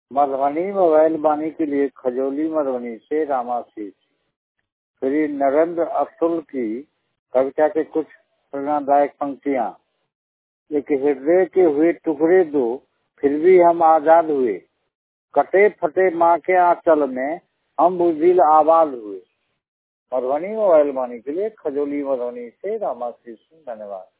Madhubani mobile वाणी के लिए खजौली मधुबनी से रामाशीष। श्री नरेंद्र अतुल की कविता के कुछ प्रेरणादायक पंक्तियाँ। एक हृदय के हुए टुकड़े दो, फिर भी हम आजाद हुए। कटे फटे माँ के आंचल में हम बुझिल आबाद हुए। मधुबनी मोबाइल वाणी के लिए खजौली मधुबनी से रामाशीष। धन्यवाद।